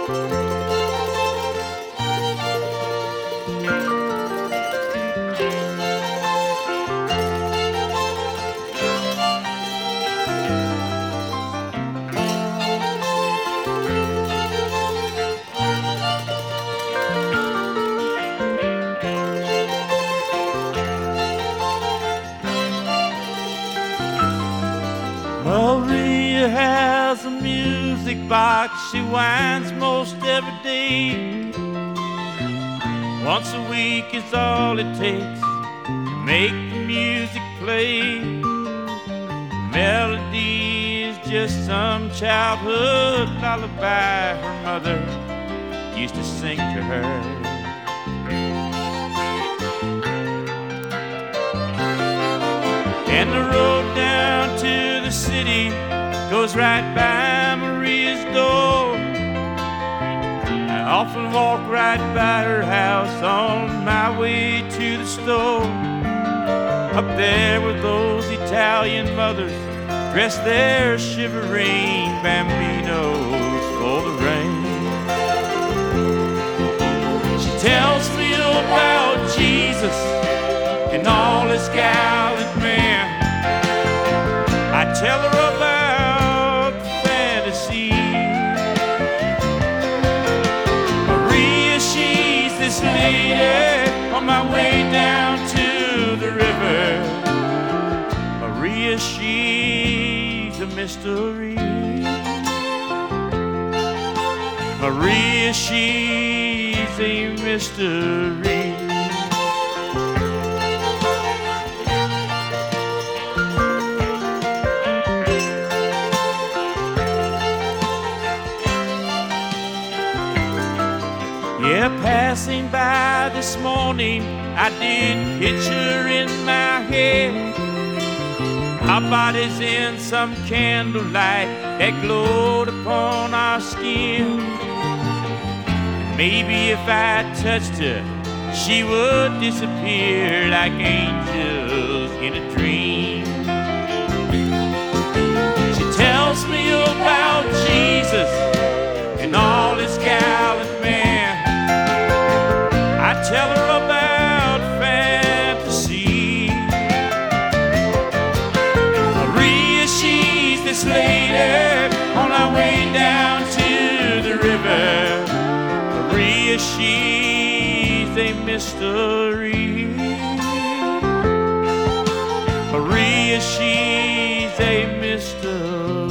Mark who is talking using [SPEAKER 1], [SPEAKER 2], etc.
[SPEAKER 1] Maria has a music box she winds most every day. Once a week is all it takes to make the music play. The melody is just some childhood lullaby her mother used to sing to her. And the road down to the city goes right by Maria's door. I often walk right by her house on my way to the store. Up there with those Italian mothers dressed their shivering bambinos for the rain. She tells me about Jesus and all his gallant men. I tell her about fantasy. Maria, she's this lady on my way down to the river. Maria, she's a mystery. Maria, she's a mystery. Yeah, passing by this morning, I did picture in my head our bodies in some candlelight that glowed upon our skin. Maybe if I touched her, she would disappear like angels in a dream. She tells me about Jesus and all his gallant men. I tell her about fantasy. Maria, she's this lady on our way down to the river. Maria, she's a mystery. Maria, she's a mystery.